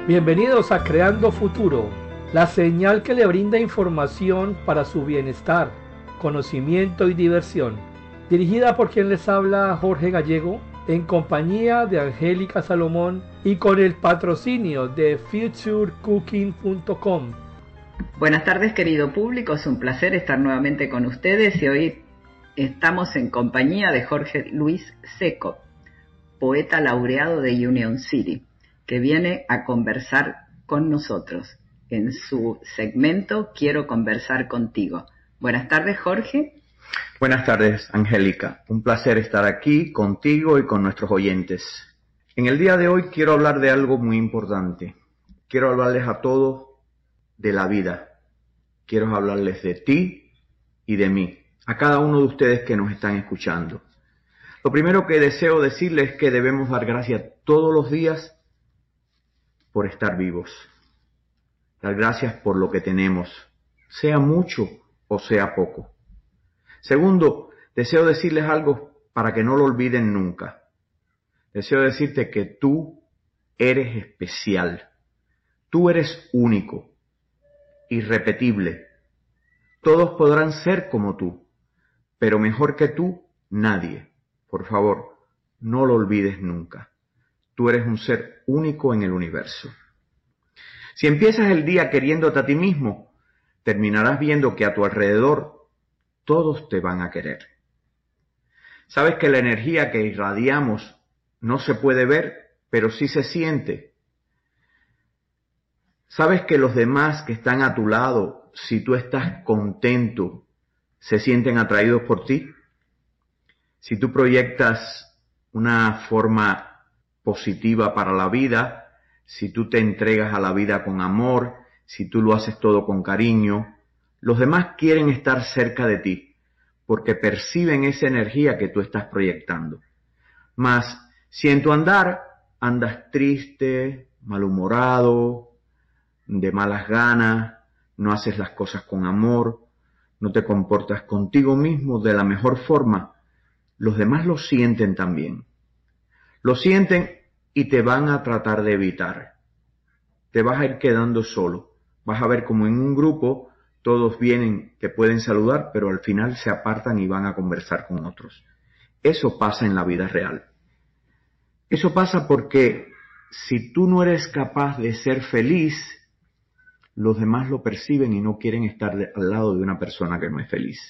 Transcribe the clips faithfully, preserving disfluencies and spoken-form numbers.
Bienvenidos a Creando Futuro, la señal que le brinda información para su bienestar, conocimiento y diversión. Dirigida por quien les habla, Jorge Gallego, en compañía de Angélica Salomón y con el patrocinio de future cooking punto com. Buenas tardes, querido público, es un placer estar nuevamente con ustedes y hoy estamos en compañía de Jorge Luis Seco, poeta laureado de Union City, que viene a conversar con nosotros en su segmento Quiero conversar contigo. Buenas tardes, Jorge. Buenas tardes, Angélica. Un placer estar aquí contigo y con nuestros oyentes. En el día de hoy quiero hablar de algo muy importante. Quiero hablarles a todos de la vida. Quiero hablarles de ti y de mí, a cada uno de ustedes que nos están escuchando. Lo primero que deseo decirles es que debemos dar gracias todos los días por estar vivos. Dar gracias por lo que tenemos, sea mucho o sea poco. Segundo, deseo decirles algo para que no lo olviden nunca. Deseo decirte que tú eres especial. Tú eres único, irrepetible. Todos podrán ser como tú, pero mejor que tú, nadie. Por favor, no lo olvides nunca. Tú eres un ser único en el universo. Si empiezas el día queriéndote a ti mismo, terminarás viendo que a tu alrededor todos te van a querer. Sabes que la energía que irradiamos no se puede ver, pero sí se siente. Sabes que los demás que están a tu lado, si tú estás contento, se sienten atraídos por ti. Si tú proyectas una forma positiva para la vida, si tú te entregas a la vida con amor, si tú lo haces todo con cariño, los demás quieren estar cerca de ti, porque perciben esa energía que tú estás proyectando. Mas, si en tu andar andas triste, malhumorado, de malas ganas, no haces las cosas con amor, no te comportas contigo mismo de la mejor forma, los demás lo sienten también. Lo sienten y te van a tratar de evitar. Te vas a ir quedando solo. Vas a ver como en un grupo todos vienen, te pueden saludar, pero al final se apartan y van a conversar con otros. Eso pasa en la vida real. Eso pasa porque si tú no eres capaz de ser feliz, los demás lo perciben y no quieren estar de, al lado de una persona que no es feliz.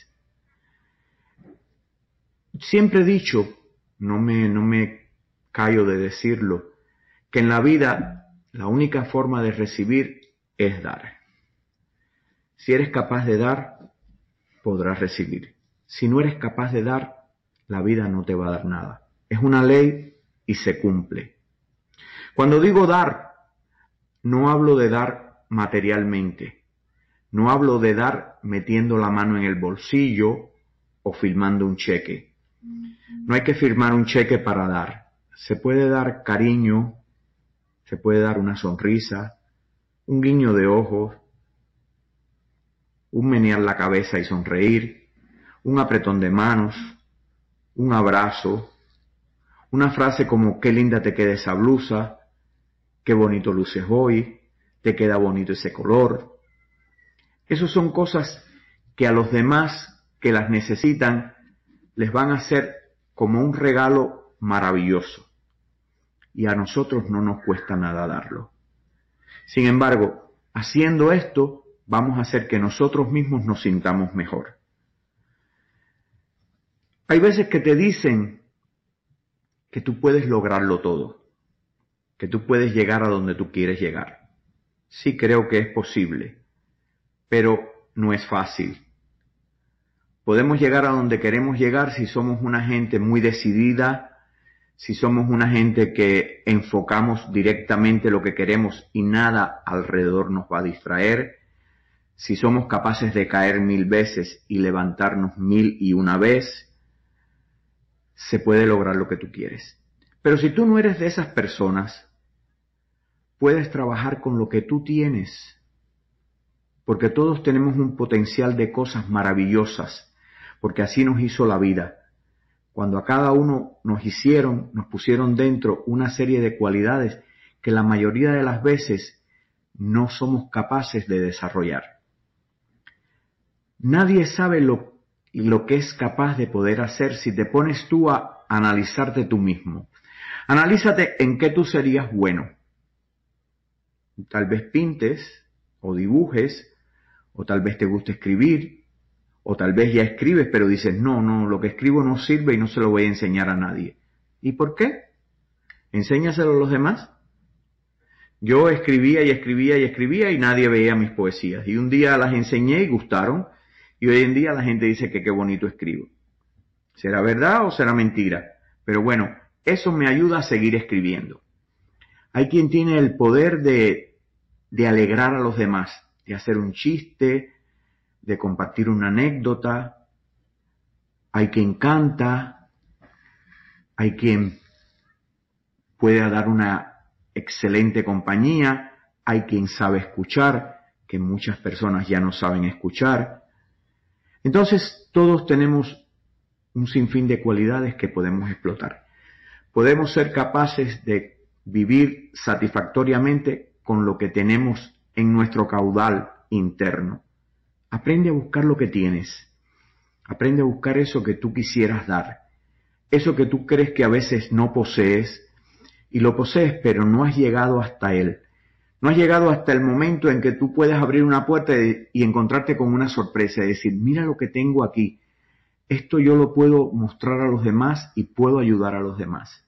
Siempre he dicho, no me, no me callo de decirlo, que en la vida la única forma de recibir es dar. Si eres capaz de dar, podrás recibir. Si no eres capaz de dar, la vida no te va a dar nada. Es una ley y se cumple. Cuando digo dar, no hablo de dar materialmente. No hablo de dar metiendo la mano en el bolsillo o firmando un cheque. No hay que firmar un cheque para dar. Se puede dar cariño, se puede dar una sonrisa, un guiño de ojos, un menear la cabeza y sonreír, un apretón de manos, un abrazo, una frase como qué linda te queda esa blusa, qué bonito luces hoy, te queda bonito ese color. Esas son cosas que a los demás que las necesitan les van a hacer como un regalo maravilloso. Y a nosotros no nos cuesta nada darlo. Sin embargo, haciendo esto, vamos a hacer que nosotros mismos nos sintamos mejor. Hay veces que te dicen que tú puedes lograrlo todo, que tú puedes llegar a donde tú quieres llegar. Sí, creo que es posible, pero no es fácil. Podemos llegar a donde queremos llegar si somos una gente muy decidida, si somos una gente que enfocamos directamente lo que queremos y nada alrededor nos va a distraer, si somos capaces de caer mil veces y levantarnos mil y una vez, se puede lograr lo que tú quieres. Pero si tú no eres de esas personas, puedes trabajar con lo que tú tienes, porque todos tenemos un potencial de cosas maravillosas, porque así nos hizo la vida. Cuando a cada uno nos hicieron, nos pusieron dentro una serie de cualidades que la mayoría de las veces no somos capaces de desarrollar. Nadie sabe lo, lo que es capaz de poder hacer si te pones tú a analizarte tú mismo. Analízate en qué tú serías bueno. Tal vez pintes o dibujes, o tal vez te guste escribir, o tal vez ya escribes pero dices, no, no, lo que escribo no sirve y no se lo voy a enseñar a nadie. ¿Y por qué? Enséñaselo a los demás. Yo escribía y escribía y escribía y nadie veía mis poesías. Y un día las enseñé y gustaron. Y hoy en día la gente dice que qué bonito escribo. ¿Será verdad o será mentira? Pero bueno, eso me ayuda a seguir escribiendo. Hay quien tiene el poder de, de alegrar a los demás, de hacer un chiste, de compartir una anécdota. Hay quien canta, hay quien puede dar una excelente compañía, hay quien sabe escuchar, que muchas personas ya no saben escuchar. Entonces, todos tenemos un sinfín de cualidades que podemos explotar. Podemos ser capaces de vivir satisfactoriamente con lo que tenemos en nuestro caudal interno. Aprende a buscar lo que tienes. Aprende a buscar eso que tú quisieras dar. Eso que tú crees que a veces no posees, y lo posees, pero no has llegado hasta él. No has llegado hasta el momento en que tú puedes abrir una puerta y encontrarte con una sorpresa y decir, mira lo que tengo aquí. Esto yo lo puedo mostrar a los demás y puedo ayudar a los demás.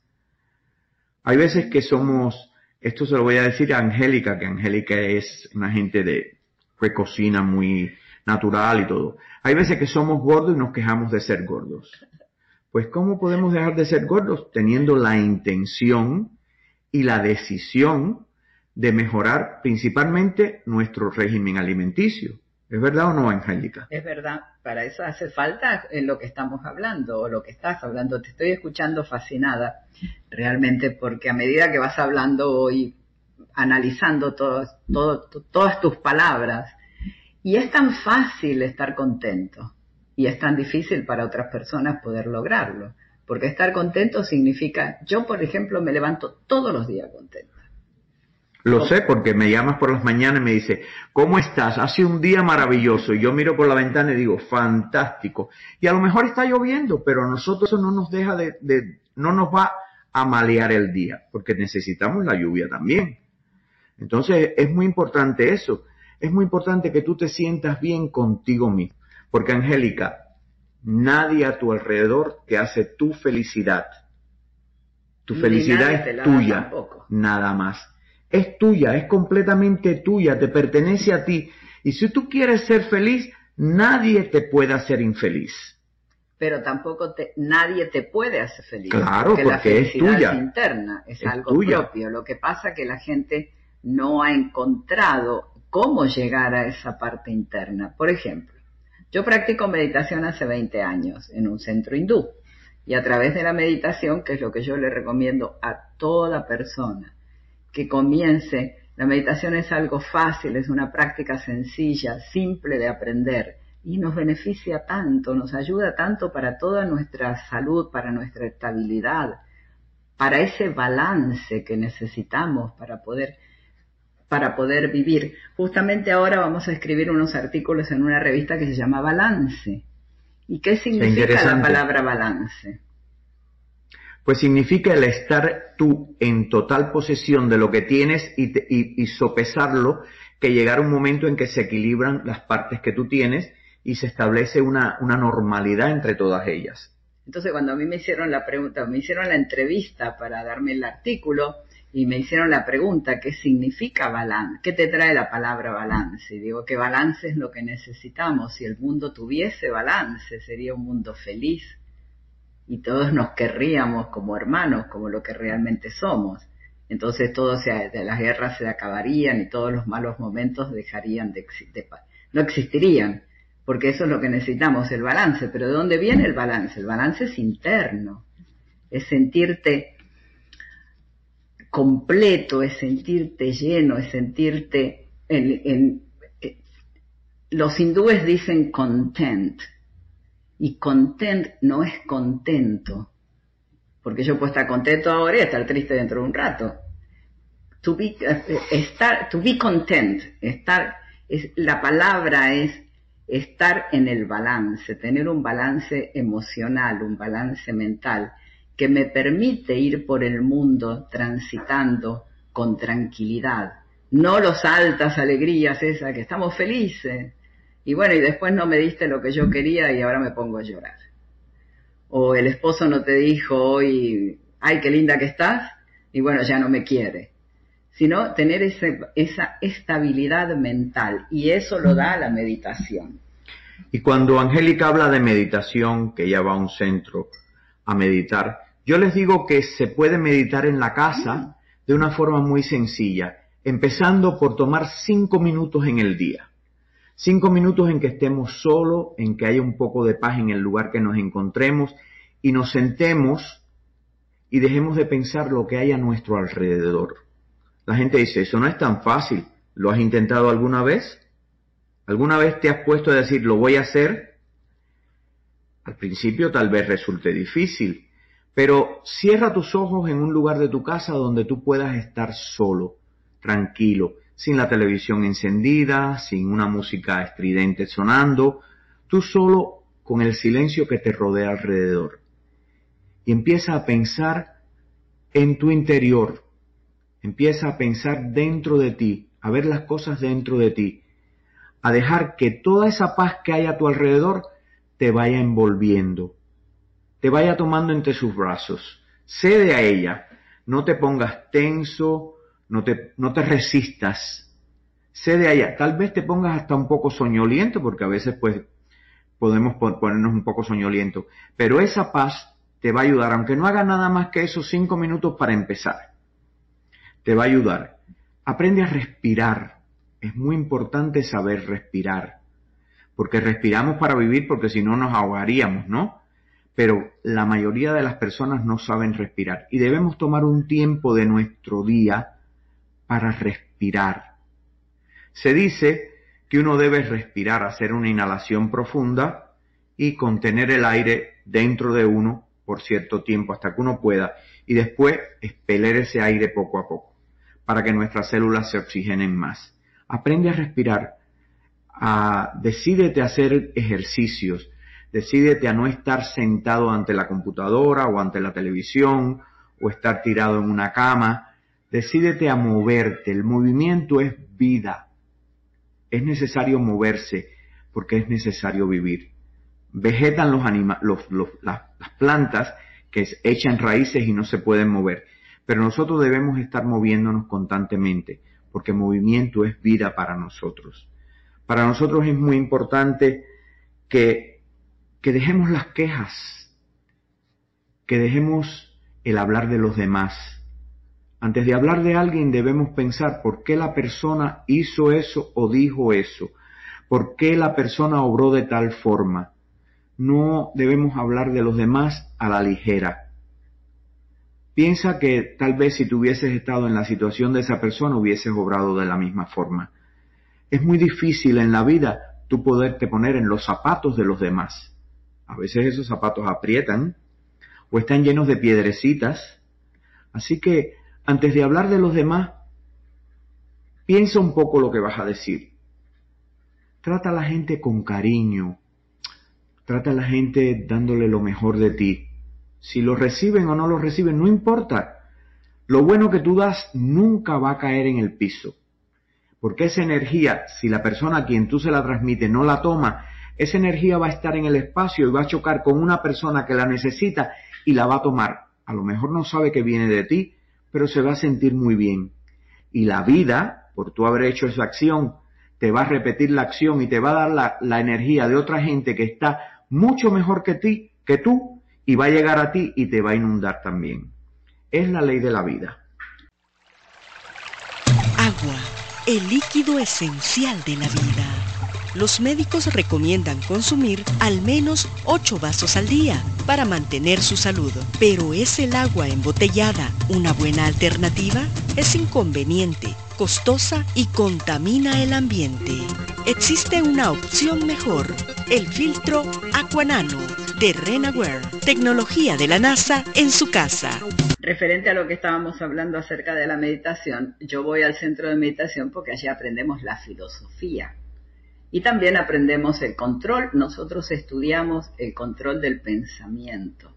Hay veces que somos, esto se lo voy a decir a Angélica, que Angélica es una gente de que cocina muy natural y todo. Hay veces que somos gordos y nos quejamos de ser gordos. Pues ¿cómo podemos dejar de ser gordos? Teniendo la intención y la decisión de mejorar principalmente nuestro régimen alimenticio. ¿Es verdad o no, Angélica? Es verdad. Para eso hace falta en lo que estamos hablando o lo que estás hablando. Te estoy escuchando fascinada realmente porque a medida que vas hablando y analizando todo, todo, todas tus palabras, y es tan fácil estar contento. Y es tan difícil para otras personas poder lograrlo. Porque estar contento significa, yo por ejemplo me levanto todos los días contenta. Lo sé porque me llamas por las mañanas y me dice, ¿cómo estás? Hace un día maravilloso. Y yo miro por la ventana y digo, fantástico. Y a lo mejor está lloviendo, pero a nosotros eso no nos deja de, de, no nos va a malear el día, porque necesitamos la lluvia también. Entonces es muy importante eso. Es muy importante que tú te sientas bien contigo mismo. Porque, Angélica, nadie a tu alrededor te hace tu felicidad. Tu felicidad es tuya, nada más. Es tuya, es completamente tuya, te pertenece a ti. Y si tú quieres ser feliz, nadie te puede hacer infeliz. Pero tampoco te, nadie te puede hacer feliz. Claro, porque, porque la felicidad es tuya. Es interna, es, es algo tuya. propio. Lo que pasa es que la gente no ha encontrado cómo llegar a esa parte interna. Por ejemplo, yo practico meditación hace veinte años en un centro hindú y a través de la meditación, que es lo que yo le recomiendo a toda persona que comience, la meditación es algo fácil, es una práctica sencilla, simple de aprender y nos beneficia tanto, nos ayuda tanto para toda nuestra salud, para nuestra estabilidad, para ese balance que necesitamos para poder para poder vivir. Justamente ahora vamos a escribir unos artículos en una revista que se llama Balance. ¿Y qué significa la palabra balance? Pues significa el estar tú en total posesión de lo que tienes y, te, y, y sopesarlo, que llegar un momento en que se equilibran las partes que tú tienes y se establece una, una normalidad entre todas ellas. Entonces cuando a mí me hicieron la pregunta, me hicieron la entrevista para darme el artículo, y me hicieron la pregunta, ¿qué significa balance? ¿Qué te trae la palabra balance? Y digo que balance es lo que necesitamos. Si el mundo tuviese balance, sería un mundo feliz. Y todos nos querríamos como hermanos, como lo que realmente somos. Entonces todo se, de las guerras se acabarían y todos los malos momentos dejarían de existir. No existirían, porque eso es lo que necesitamos, el balance. Pero ¿de dónde viene el balance? El balance es interno. Es sentirte completo, es sentirte lleno, es sentirte en, en, en los hindúes dicen content, y content no es contento, porque yo puedo estar contento ahora y estar triste dentro de un rato. to be, estar, to be content, estar, es, la palabra es estar en el balance, tener un balance emocional, un balance mental, que me permite ir por el mundo transitando con tranquilidad, no los altas alegrías esas que estamos felices, y bueno, y después no me diste lo que yo quería y ahora me pongo a llorar. O el esposo no te dijo hoy, ay, qué linda que estás, y bueno, ya no me quiere. Sino tener ese, esa estabilidad mental, y eso lo da la meditación. Y cuando Angélica habla de meditación, que ella va a un centro a meditar, yo les digo que se puede meditar en la casa de una forma muy sencilla, empezando por tomar cinco minutos en el día. Cinco minutos en que estemos solos, en que haya un poco de paz en el lugar que nos encontremos y nos sentemos y dejemos de pensar lo que hay a nuestro alrededor. La gente dice, eso no es tan fácil. ¿Lo has intentado alguna vez? ¿Alguna vez te has puesto a decir, lo voy a hacer? Al principio tal vez resulte difícil, pero cierra tus ojos en un lugar de tu casa donde tú puedas estar solo, tranquilo, sin la televisión encendida, sin una música estridente sonando, tú solo con el silencio que te rodea alrededor. Y empieza a pensar en tu interior, empieza a pensar dentro de ti, a ver las cosas dentro de ti, a dejar que toda esa paz que hay a tu alrededor te vaya envolviendo, te vaya tomando entre sus brazos. Cede a ella, no te pongas tenso, no te, no te resistas, cede a ella. Tal vez te pongas hasta un poco soñoliento, porque a veces pues podemos ponernos un poco soñoliento, pero esa paz te va a ayudar, aunque no haga nada más que esos cinco minutos para empezar. Te va a ayudar. Aprende a respirar. Es muy importante saber respirar, porque respiramos para vivir, porque si no nos ahogaríamos, ¿no? Pero la mayoría de las personas no saben respirar y debemos tomar un tiempo de nuestro día para respirar. Se dice que uno debe respirar, hacer una inhalación profunda y contener el aire dentro de uno por cierto tiempo hasta que uno pueda y después expeler ese aire poco a poco para que nuestras células se oxigenen más. Aprende a respirar, a, decídete a hacer ejercicios, decídete a no estar sentado ante la computadora o ante la televisión o estar tirado en una cama. Decídete a moverte. El movimiento es vida. Es necesario moverse porque es necesario vivir. Vegetan los anima- los, los, las, las plantas que echan raíces y no se pueden mover. Pero nosotros debemos estar moviéndonos constantemente porque movimiento es vida para nosotros. Para nosotros es muy importante que, que dejemos las quejas, que dejemos el hablar de los demás. Antes de hablar de alguien debemos pensar por qué la persona hizo eso o dijo eso, por qué la persona obró de tal forma. No debemos hablar de los demás a la ligera. Piensa que tal vez si tú hubieses estado en la situación de esa persona hubieses obrado de la misma forma. Es muy difícil en la vida tú poderte poner en los zapatos de los demás. A veces esos zapatos aprietan o están llenos de piedrecitas. Así que antes de hablar de los demás, piensa un poco lo que vas a decir. Trata a la gente con cariño. Trata a la gente dándole lo mejor de ti. Si lo reciben o no lo reciben, no importa. Lo bueno que tú das nunca va a caer en el piso. Porque esa energía, si la persona a quien tú se la transmites no la toma, esa energía va a estar en el espacio y va a chocar con una persona que la necesita y la va a tomar. A lo mejor no sabe que viene de ti, pero se va a sentir muy bien. Y la vida, por tú haber hecho esa acción, te va a repetir la acción y te va a dar la, la energía de otra gente que está mucho mejor que ti, que tú, y va a llegar a ti y te va a inundar también. Es la ley de la vida. Agua, el líquido esencial de la vida. Los médicos recomiendan consumir al menos ocho vasos al día para mantener su salud. Pero ¿es el agua embotellada una buena alternativa? Es inconveniente, costosa y contamina el ambiente. Existe una opción mejor, el filtro Aquanano, Terrenaware, tecnología de la NASA en su casa. Referente a lo que estábamos hablando acerca de la meditación, yo voy al centro de meditación porque allí aprendemos la filosofía y también aprendemos el control. Nosotros estudiamos el control del pensamiento.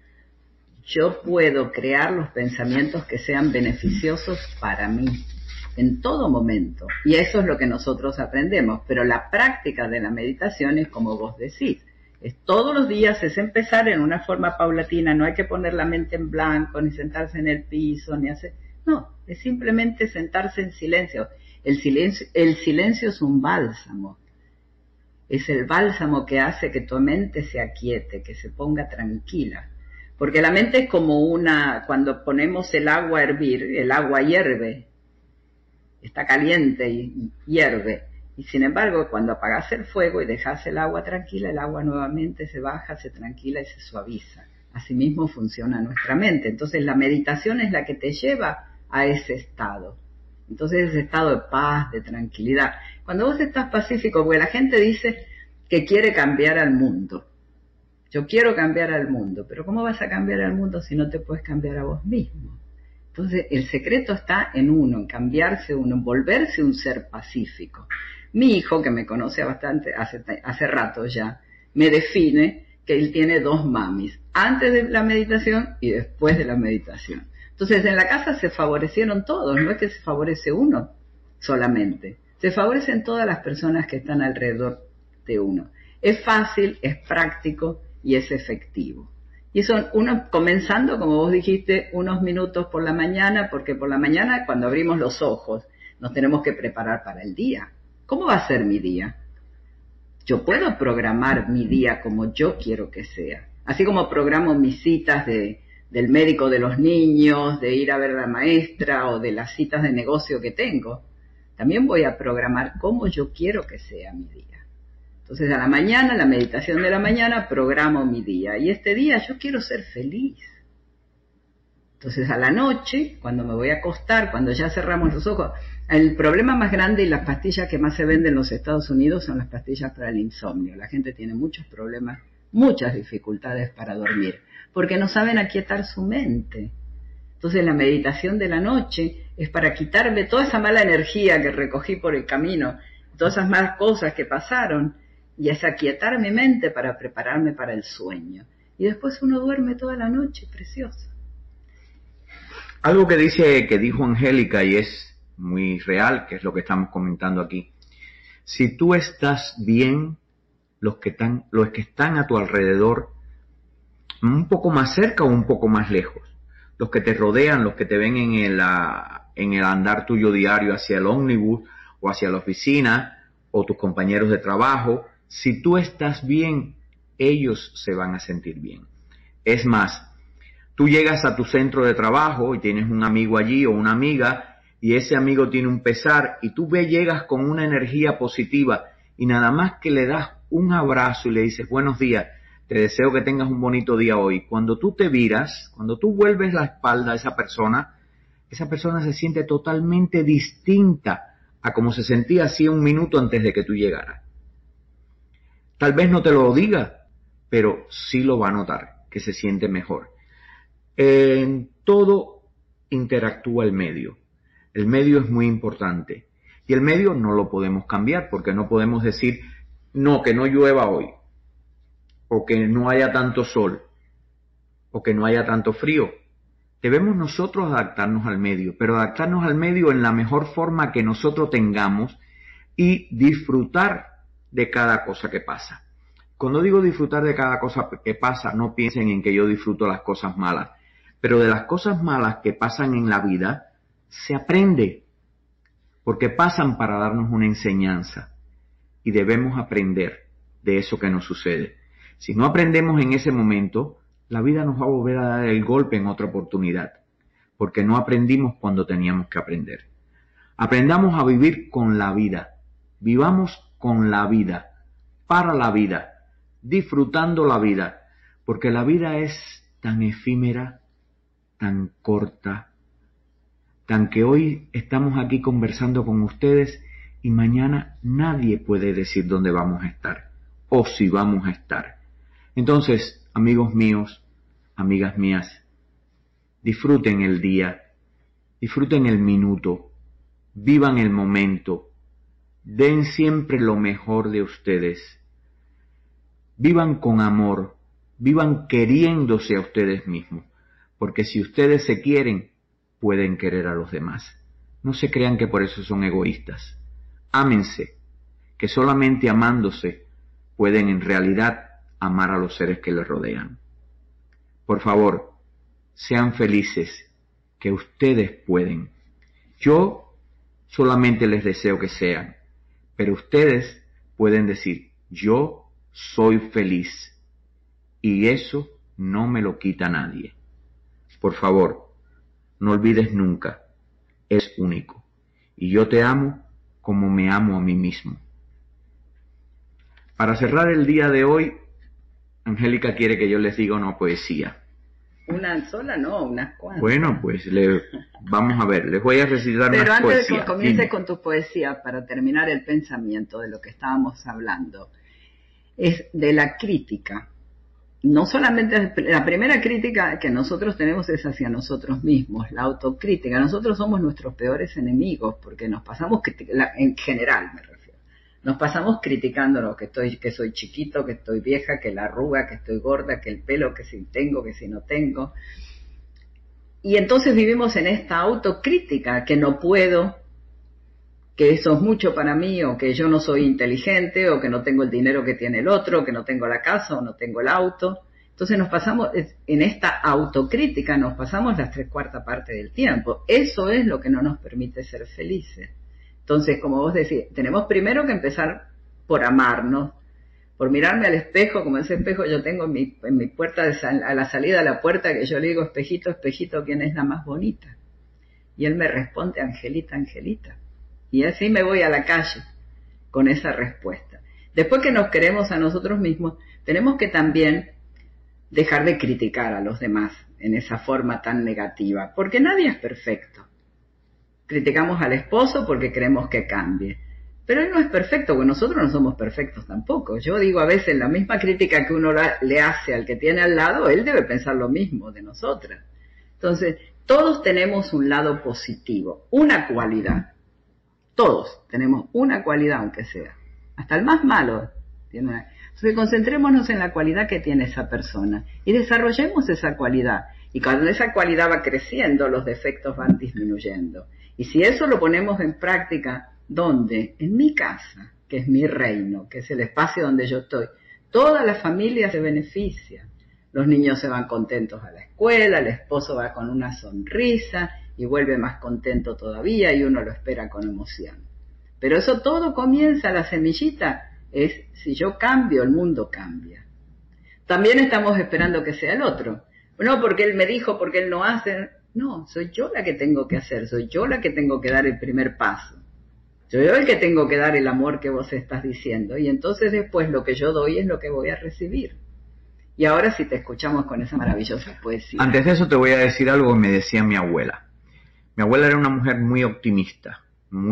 Yo puedo crear los pensamientos que sean beneficiosos para mí en todo momento, y eso es lo que nosotros aprendemos. Pero la práctica de la meditación es como vos decís, es todos los días, es empezar en una forma paulatina. No hay que poner la mente en blanco, ni sentarse en el piso, ni hacer... No, es simplemente sentarse en silencio. El silencio, el silencio es un bálsamo. Es el bálsamo que hace que tu mente se aquiete, que se ponga tranquila. Porque la mente es como una... Cuando ponemos el agua a hervir, el agua hierve, está caliente y hierve. Y sin embargo, cuando apagas el fuego y dejas el agua tranquila, el agua nuevamente se baja, se tranquila y se suaviza. Asimismo funciona nuestra mente. Entonces la meditación es la que te lleva a ese estado. Entonces ese estado de paz, de tranquilidad. Cuando vos estás pacífico, porque la gente dice que quiere cambiar al mundo. Yo quiero cambiar al mundo, pero ¿cómo vas a cambiar al mundo si no te puedes cambiar a vos mismo? Entonces el secreto está en uno, en cambiarse uno, en volverse un ser pacífico. Mi hijo, que me conoce bastante, hace, hace rato ya, me define que él tiene dos mamis, antes de la meditación y después de la meditación. Entonces en la casa se favorecieron todos, no es que se favorece uno solamente, se favorecen todas las personas que están alrededor de uno. Es fácil, es práctico y es efectivo. Y son unos, comenzando, como vos dijiste, unos minutos por la mañana, porque por la mañana cuando abrimos los ojos nos tenemos que preparar para el día. ¿Cómo va a ser mi día? Yo puedo programar mi día como yo quiero que sea. Así como programo mis citas de, del médico de los niños, de ir a ver a la maestra o de las citas de negocio que tengo. También voy a programar cómo yo quiero que sea mi día. Entonces a la mañana, la meditación de la mañana, programo mi día. Y este día yo quiero ser feliz. Entonces a la noche, cuando me voy a acostar, cuando ya cerramos los ojos, el problema más grande y las pastillas que más se venden en los Estados Unidos son las pastillas para el insomnio. La gente tiene muchos problemas, muchas dificultades para dormir, porque no saben aquietar su mente. Entonces la meditación de la noche es para quitarme toda esa mala energía que recogí por el camino, todas esas malas cosas que pasaron, y es aquietar mi mente para prepararme para el sueño. Y después uno duerme toda la noche, precioso. Algo que dice, que dijo Angélica y es muy real, que es lo que estamos comentando aquí. Si tú estás bien, los que están, los que están a tu alrededor, un poco más cerca o un poco más lejos, los que te rodean, los que te ven en el, en el andar tuyo diario hacia el ómnibus o hacia la oficina, o tus compañeros de trabajo, si tú estás bien, ellos se van a sentir bien. Es más, tú llegas a tu centro de trabajo y tienes un amigo allí o una amiga, y ese amigo tiene un pesar, y tú ve, llegas con una energía positiva, y nada más que le das un abrazo y le dices, buenos días, te deseo que tengas un bonito día hoy. Cuando tú te viras, cuando tú vuelves la espalda a esa persona, esa persona se siente totalmente distinta a como se sentía hacía un minuto antes de que tú llegaras. Tal vez no te lo diga, pero sí lo va a notar, que se siente mejor. En todo interactúa el medio. El medio es muy importante. Y el medio no lo podemos cambiar, porque no podemos decir, no, que no llueva hoy, o que no haya tanto sol, o que no haya tanto frío. Debemos nosotros adaptarnos al medio, pero adaptarnos al medio en la mejor forma que nosotros tengamos y disfrutar de cada cosa que pasa. Cuando digo disfrutar de cada cosa que pasa, no piensen en que yo disfruto las cosas malas, pero de las cosas malas que pasan en la vida, se aprende, porque pasan para darnos una enseñanza, y debemos aprender de eso que nos sucede. Si no aprendemos en ese momento, la vida nos va a volver a dar el golpe en otra oportunidad, porque no aprendimos cuando teníamos que aprender. Aprendamos a vivir con la vida, vivamos con la vida, para la vida, disfrutando la vida, porque la vida es tan efímera, tan corta, tan que hoy estamos aquí conversando con ustedes y mañana nadie puede decir dónde vamos a estar o si vamos a estar. Entonces, amigos míos, amigas mías, disfruten el día, disfruten el minuto, vivan el momento, den siempre lo mejor de ustedes, vivan con amor, vivan queriéndose a ustedes mismos, porque si ustedes se quieren, pueden querer a los demás. No se crean que por eso son egoístas. Ámense, que solamente amándose pueden en realidad amar a los seres que les rodean. Por favor, sean felices, que ustedes pueden. Yo solamente les deseo que sean, pero ustedes pueden decir, yo soy feliz, y eso no me lo quita nadie. Por favor, no olvides nunca, es único, y yo te amo como me amo a mí mismo. Para cerrar el día de hoy, Angélica quiere que yo les diga una poesía. Una sola, no, unas cuantas. Bueno, pues le, vamos a ver, les voy a recitar Pero unas antes poesías. de que comiences Dime. con tu poesía, para terminar el pensamiento de lo que estábamos hablando, es de la crítica. No solamente la primera crítica que nosotros tenemos es hacia nosotros mismos, la autocrítica. Nosotros somos nuestros peores enemigos porque nos pasamos, en general me refiero, nos pasamos criticándonos, que estoy, que soy chiquito, que estoy vieja, que la arruga, que estoy gorda, que el pelo, que si tengo, que si no tengo. Y entonces vivimos en esta autocrítica, que no puedo, que eso es mucho para mí, o que yo no soy inteligente, o que no tengo el dinero que tiene el otro, que no tengo la casa, o no tengo el auto. Entonces nos pasamos, en esta autocrítica nos pasamos las tres cuartas partes del tiempo. Eso es lo que no nos permite ser felices. Entonces, como vos decís, tenemos primero que empezar por amarnos, por mirarme al espejo, como ese espejo yo tengo en mi, en mi puerta, de sal, a la salida de la puerta, que yo le digo, espejito, espejito, ¿quién es la más bonita? Y él me responde, Angelita, Angelita. Y así me voy a la calle con esa respuesta. Después que nos queremos a nosotros mismos, tenemos que también dejar de criticar a los demás en esa forma tan negativa, porque nadie es perfecto. Criticamos al esposo porque queremos que cambie, pero él no es perfecto, porque nosotros no somos perfectos tampoco. Yo digo a veces, la misma crítica que uno le hace al que tiene al lado, él debe pensar lo mismo de nosotras. Entonces, todos tenemos un lado positivo, una cualidad. Todos tenemos una cualidad, aunque sea. Hasta el más malo tiene una. Entonces, concentrémonos en la cualidad que tiene esa persona y desarrollemos esa cualidad. Y cuando esa cualidad va creciendo, los defectos van disminuyendo. Y si eso lo ponemos en práctica, ¿dónde? En mi casa, que es mi reino, que es el espacio donde yo estoy. Toda la familia se beneficia. Los niños se van contentos a la escuela, el esposo va con una sonrisa y vuelve más contento todavía y uno lo espera con emoción. Pero eso todo comienza, la semillita es, si yo cambio, el mundo cambia. También estamos esperando que sea el otro. No, porque él me dijo, porque él no hace. No, soy yo la que tengo que hacer, soy yo la que tengo que dar el primer paso. Soy yo el que tengo que dar el amor que vos estás diciendo. Y entonces después lo que yo doy es lo que voy a recibir. Y ahora sí te escuchamos con esa maravillosa poesía. Antes de eso te voy a decir algo que me decía mi abuela. Mi abuela era una mujer muy optimista,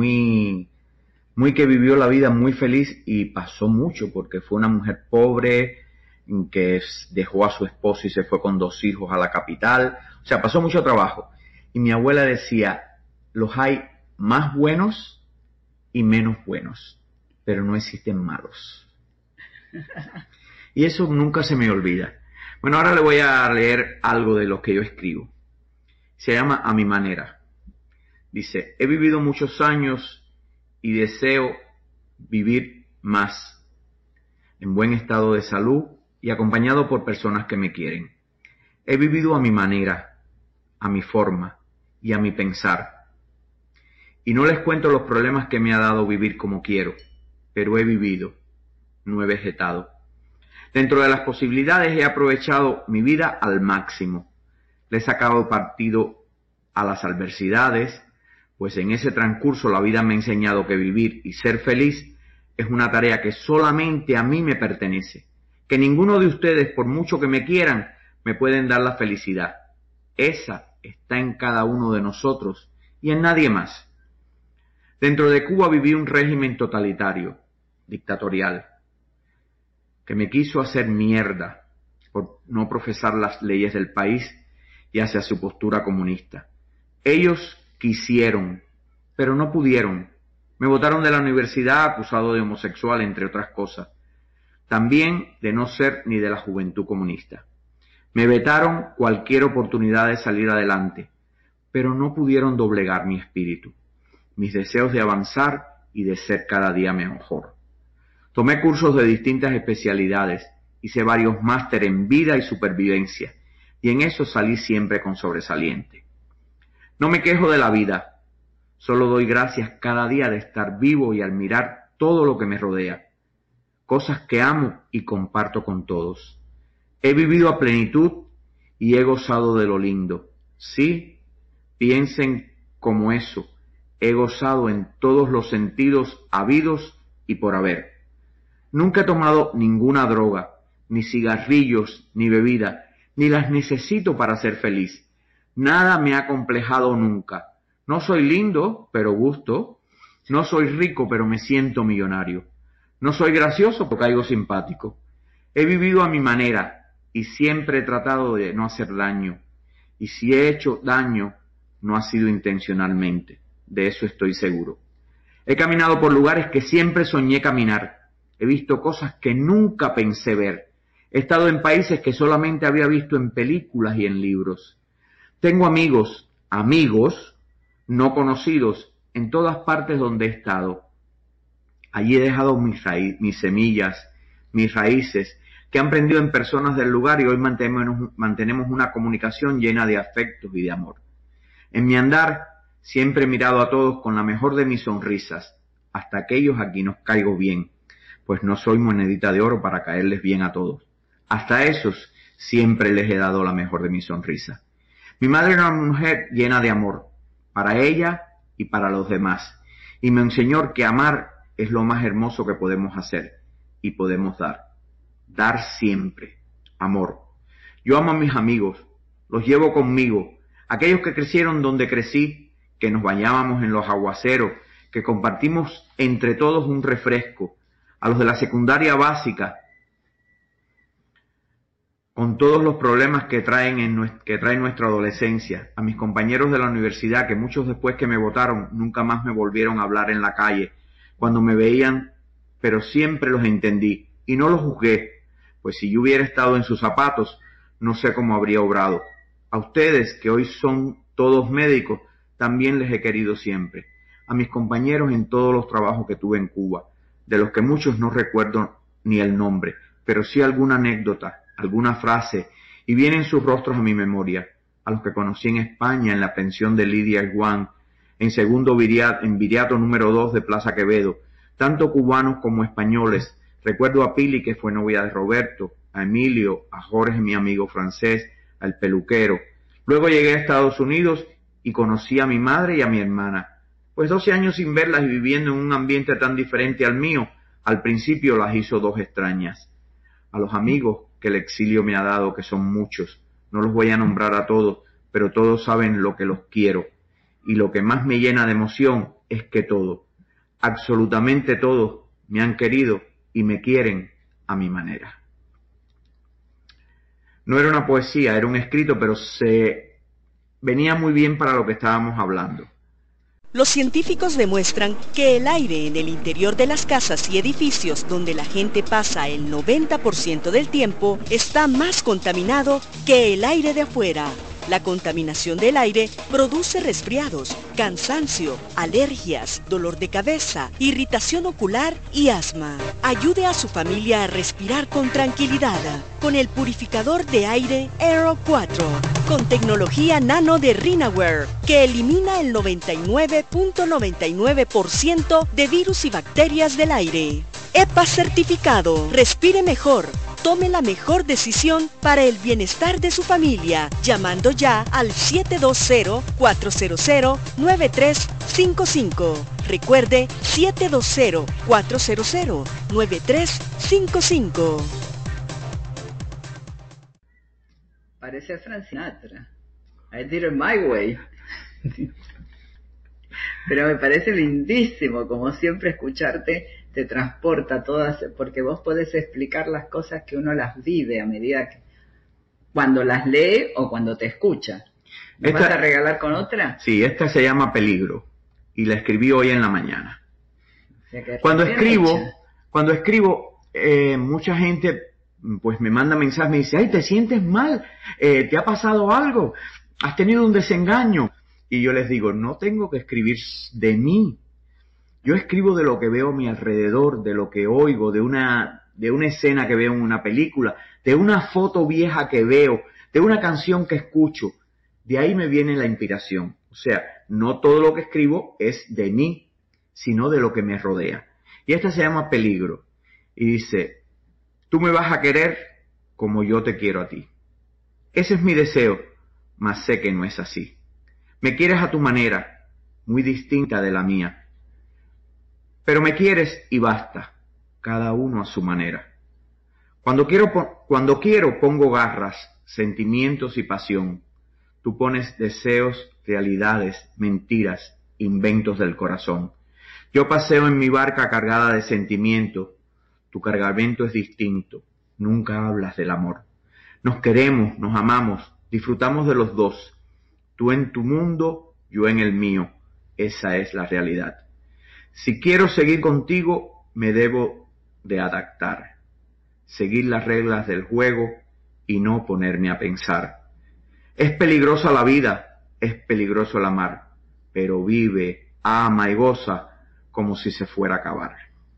muy, muy que vivió la vida muy feliz y pasó mucho porque fue una mujer pobre que dejó a su esposo y se fue con dos hijos a la capital. O sea, pasó mucho trabajo. Y mi abuela decía, los hay más buenos y menos buenos, pero no existen malos. Y eso nunca se me olvida. Bueno, ahora le voy a leer algo de lo que yo escribo. Se llama A mi manera. Dice, he vivido muchos años y deseo vivir más, en buen estado de salud y acompañado por personas que me quieren. He vivido a mi manera, a mi forma y a mi pensar. Y no les cuento los problemas que me ha dado vivir como quiero, pero he vivido, no he vegetado. Dentro de las posibilidades he aprovechado mi vida al máximo. Le he sacado partido a las adversidades, pues en ese transcurso la vida me ha enseñado que vivir y ser feliz es una tarea que solamente a mí me pertenece, que ninguno de ustedes, por mucho que me quieran, me pueden dar la felicidad. Esa está en cada uno de nosotros y en nadie más. Dentro de Cuba viví un régimen totalitario, dictatorial, que me quiso hacer mierda, por no profesar las leyes del país y hacia su postura comunista. Ellos quisieron, pero no pudieron. Me botaron de la universidad acusado de homosexual, entre otras cosas. También de no ser ni de la juventud comunista. Me vetaron cualquier oportunidad de salir adelante, pero no pudieron doblegar mi espíritu, mis deseos de avanzar y de ser cada día mejor. Tomé cursos de distintas especialidades, hice varios máster en vida y supervivencia, y en eso salí siempre con sobresaliente. No me quejo de la vida, solo doy gracias cada día de estar vivo y admirar todo lo que me rodea, cosas que amo y comparto con todos. He vivido a plenitud y he gozado de lo lindo. Sí, piensen como eso, he gozado en todos los sentidos habidos y por haber. Nunca he tomado ninguna droga, ni cigarrillos, ni bebida, ni las necesito para ser feliz. Nada me ha complejado nunca. No soy lindo, pero gusto. No soy rico, pero me siento millonario. No soy gracioso, pero caigo simpático. He vivido a mi manera y siempre he tratado de no hacer daño. Y si he hecho daño, no ha sido intencionalmente. De eso estoy seguro. He caminado por lugares que siempre soñé caminar. He visto cosas que nunca pensé ver. He estado en países que solamente había visto en películas y en libros. Tengo amigos, amigos, no conocidos, en todas partes donde he estado. Allí he dejado mis, raí- mis semillas, mis raíces, que han prendido en personas del lugar y hoy mantenemos, mantenemos una comunicación llena de afectos y de amor. En mi andar siempre he mirado a todos con la mejor de mis sonrisas, hasta aquellos a quienes caigo bien, pues no soy monedita de oro para caerles bien a todos. Hasta esos siempre les he dado la mejor de mis sonrisas. Mi madre era una mujer llena de amor, para ella y para los demás, y me enseñó que amar es lo más hermoso que podemos hacer y podemos dar. Dar siempre. Amor. Yo amo a mis amigos, los llevo conmigo, aquellos que crecieron donde crecí, que nos bañábamos en los aguaceros, que compartimos entre todos un refresco, a los de la secundaria básica, con todos los problemas que traen en nuestra, que trae nuestra adolescencia, a mis compañeros de la universidad, que muchos después que me votaron nunca más me volvieron a hablar en la calle, cuando me veían, pero siempre los entendí y no los juzgué, pues si yo hubiera estado en sus zapatos, no sé cómo habría obrado. A ustedes, que hoy son todos médicos, también les he querido siempre. A mis compañeros en todos los trabajos que tuve en Cuba, de los que muchos no recuerdo ni el nombre, pero sí alguna anécdota, alguna frase, y vienen sus rostros a mi memoria. A los que conocí en España, en la pensión de Lidia Iguán, en segundo viriato, en viriato número dos de Plaza Quevedo, tanto cubanos como españoles. Recuerdo a Pili, que fue novia de Roberto, a Emilio, a Jorge, mi amigo francés, al peluquero. Luego llegué a Estados Unidos y conocí a mi madre y a mi hermana. Pues doce años sin verlas y viviendo en un ambiente tan diferente al mío, al principio las hizo dos extrañas. A los amigos que el exilio me ha dado, que son muchos, no los voy a nombrar a todos, pero todos saben lo que los quiero. Y lo que más me llena de emoción es que todos, absolutamente todos, me han querido y me quieren a mi manera. No era una poesía, era un escrito, pero se venía muy bien para lo que estábamos hablando. Los científicos demuestran que el aire en el interior de las casas y edificios donde la gente pasa el noventa por ciento del tiempo está más contaminado que el aire de afuera. La contaminación del aire produce resfriados, cansancio, alergias, dolor de cabeza, irritación ocular y asma. Ayude a su familia a respirar con tranquilidad con el purificador de aire Aero cuatro, con tecnología nano de Rinaware, que elimina el noventa y nueve punto noventa y nueve por ciento de virus y bacterias del aire. E P A certificado. Respire mejor. Tome la mejor decisión para el bienestar de su familia, llamando ya al siete dos cero, cuatro cero cero, nueve tres cinco cinco. Recuerde, siete dos cero, cuatro cero cero, nueve tres cinco cinco. Parece Frank Sinatra. I did it my way. Pero me parece lindísimo, como siempre, escucharte. Te transporta todas, porque vos podés explicar las cosas que uno las vive a medida que, cuando las lee o cuando te escucha. ¿Me Esta, vas a regalar con otra? Sí, esta se llama Peligro y la escribí hoy en la mañana. O sea que Cuando bien escribo, hecha. cuando escribo, eh, mucha gente pues me manda mensajes, me dice, ay, ¿te sientes mal? Eh, ¿Te ha pasado algo? ¿Has tenido un desengaño? Y yo les digo, no tengo que escribir de mí. Yo escribo de lo que veo a mi alrededor, de lo que oigo, de una, de una escena que veo en una película, de una foto vieja que veo, de una canción que escucho. De ahí me viene la inspiración. O sea, no todo lo que escribo es de mí, sino de lo que me rodea. Y esta se llama Peligro. Y dice, tú me vas a querer como yo te quiero a ti. Ese es mi deseo, mas sé que no es así. Me quieres a tu manera, muy distinta de la mía. Pero me quieres y basta, cada uno a su manera. Cuando quiero, cuando quiero pongo garras, sentimientos y pasión. Tú pones deseos, realidades, mentiras, inventos del corazón. Yo paseo en mi barca cargada de sentimiento. Tu cargamento es distinto. Nunca hablas del amor. Nos queremos, nos amamos, disfrutamos de los dos. Tú en tu mundo, yo en el mío. Esa es la realidad. Si quiero seguir contigo, me debo de adaptar. Seguir las reglas del juego y no ponerme a pensar. Es peligrosa la vida, es peligroso el amar, pero vive, ama y goza como si se fuera a acabar.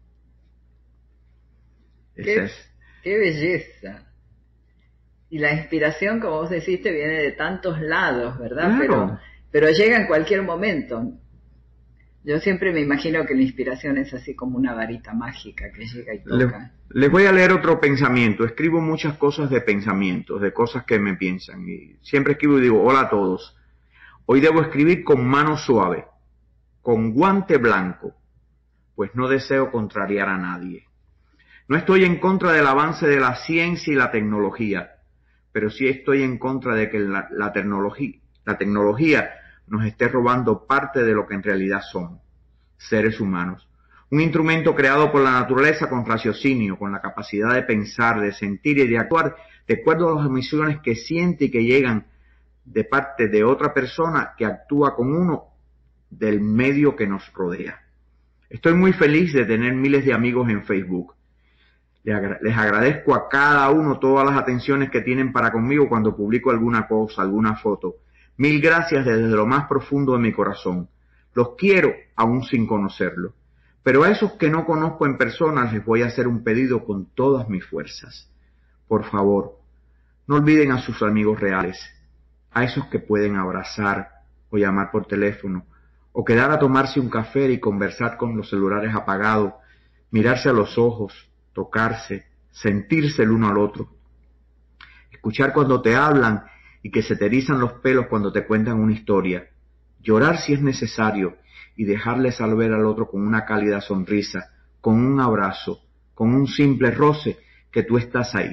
Qué, es. Qué belleza. Y la inspiración, como vos deciste, viene de tantos lados, ¿verdad? Claro. Pero, pero llega en cualquier momento. Yo siempre me imagino que la inspiración es así como una varita mágica que llega y toca. Les, les voy a leer otro pensamiento. Escribo muchas cosas de pensamientos, de cosas que me piensan. Y siempre escribo y digo, hola a todos. Hoy debo escribir con mano suave, con guante blanco, pues no deseo contrariar a nadie. No estoy en contra del avance de la ciencia y la tecnología, pero sí estoy en contra de que la, la, tecnología, la tecnología nos esté robando parte de lo que en realidad somos, seres humanos. Un instrumento creado por la naturaleza con raciocinio, con la capacidad de pensar, de sentir y de actuar de acuerdo a las emociones que siente y que llegan de parte de otra persona que actúa con uno del medio que nos rodea. Estoy muy feliz de tener miles de amigos en Facebook. Les agradezco a cada uno todas las atenciones que tienen para conmigo cuando publico alguna cosa, alguna foto. Mil gracias desde lo más profundo de mi corazón. Los quiero aún sin conocerlos. Pero a esos que no conozco en persona les voy a hacer un pedido con todas mis fuerzas. Por favor, no olviden a sus amigos reales, a esos que pueden abrazar o llamar por teléfono, o quedar a tomarse un café y conversar con los celulares apagados, mirarse a los ojos, tocarse, sentirse el uno al otro, escuchar cuando te hablan y que se te erizan los pelos cuando te cuentan una historia, llorar si es necesario y dejarle saber al otro con una cálida sonrisa, con un abrazo, con un simple roce que tú estás ahí,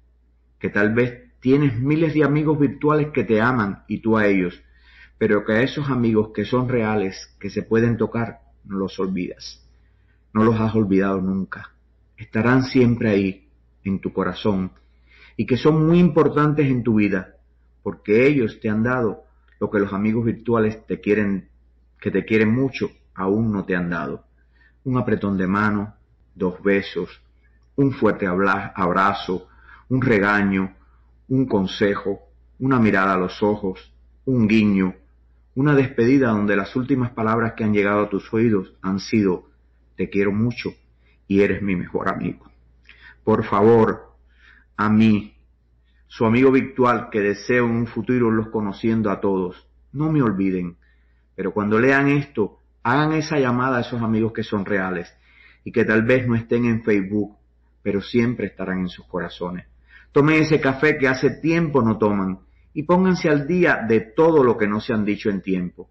que tal vez tienes miles de amigos virtuales que te aman y tú a ellos, pero que a esos amigos que son reales, que se pueden tocar, no los olvidas, no los has olvidado nunca. Estarán siempre ahí, en tu corazón, y que son muy importantes en tu vida, porque ellos te han dado lo que los amigos virtuales te quieren, que te quieren mucho, aún no te han dado. Un apretón de mano, dos besos, un fuerte abrazo, un regaño, un consejo, una mirada a los ojos, un guiño, una despedida donde las últimas palabras que han llegado a tus oídos han sido, te quiero mucho, y eres mi mejor amigo. Por favor, a mí, su amigo virtual que deseo en un futuro los conociendo a todos, no me olviden, pero cuando lean esto, hagan esa llamada a esos amigos que son reales y que tal vez no estén en Facebook, pero siempre estarán en sus corazones. Tomen ese café que hace tiempo no toman y pónganse al día de todo lo que no se han dicho en tiempo.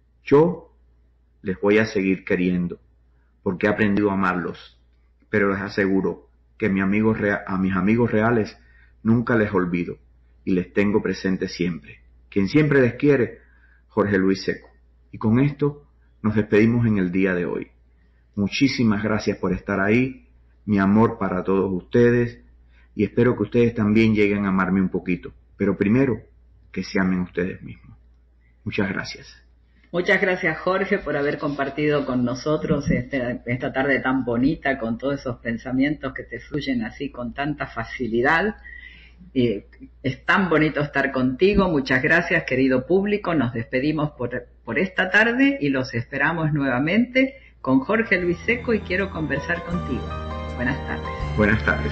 Yo les voy a seguir queriendo porque he aprendido a amarlos. Pero les aseguro que mi amigo rea- a mis amigos reales nunca les olvido y les tengo presente siempre. Quien siempre les quiere, Jorge Luis Seco. Y con esto nos despedimos en el día de hoy. Muchísimas gracias por estar ahí, mi amor para todos ustedes, y espero que ustedes también lleguen a amarme un poquito, pero primero que se amen ustedes mismos. Muchas gracias. Muchas gracias, Jorge, por haber compartido con nosotros este, esta tarde tan bonita, con todos esos pensamientos que te fluyen así con tanta facilidad. Eh, es tan bonito estar contigo. Muchas gracias, querido público. Nos despedimos por, por esta tarde y los esperamos nuevamente con Jorge Luis Secco y quiero conversar contigo. Buenas tardes. Buenas tardes.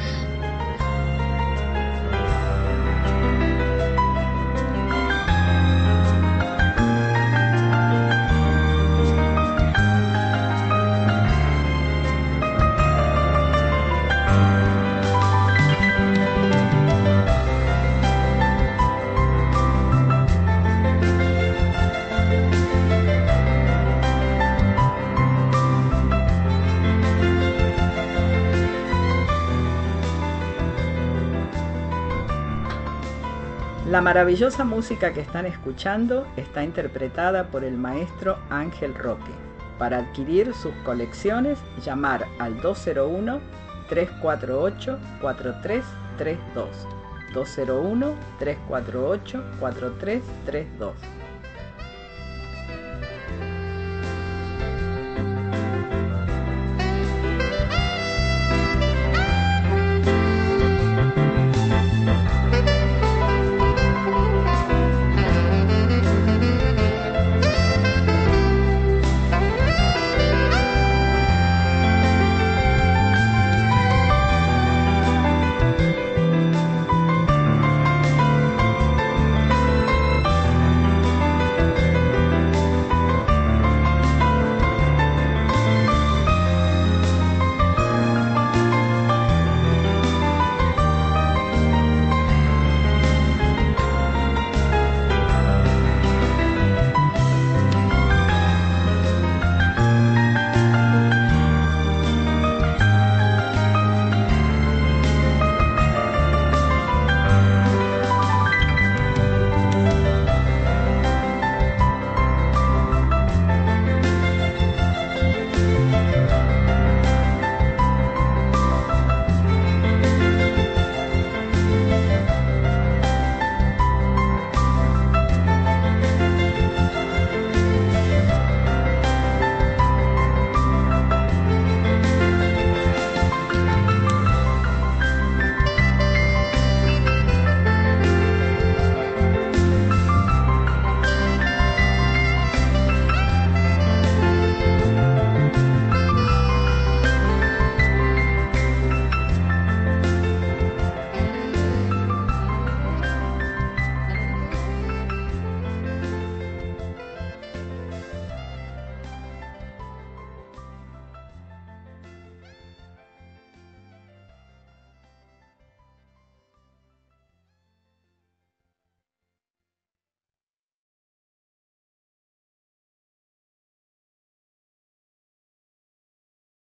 La maravillosa música que están escuchando está interpretada por el maestro Ángel Roque. Para adquirir sus colecciones, llamar al dos cero uno, tres cuatro ocho, cuatro tres tres dos. dos cero uno, tres cuatro ocho, cuatro tres tres dos.